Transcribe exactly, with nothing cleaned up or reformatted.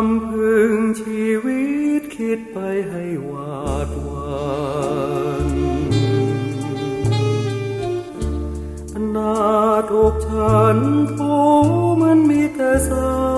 ำพึงชีวิตคิดไปให้หวาดหวั่นอนาถอกฉันโธมันมีแต่เศร้า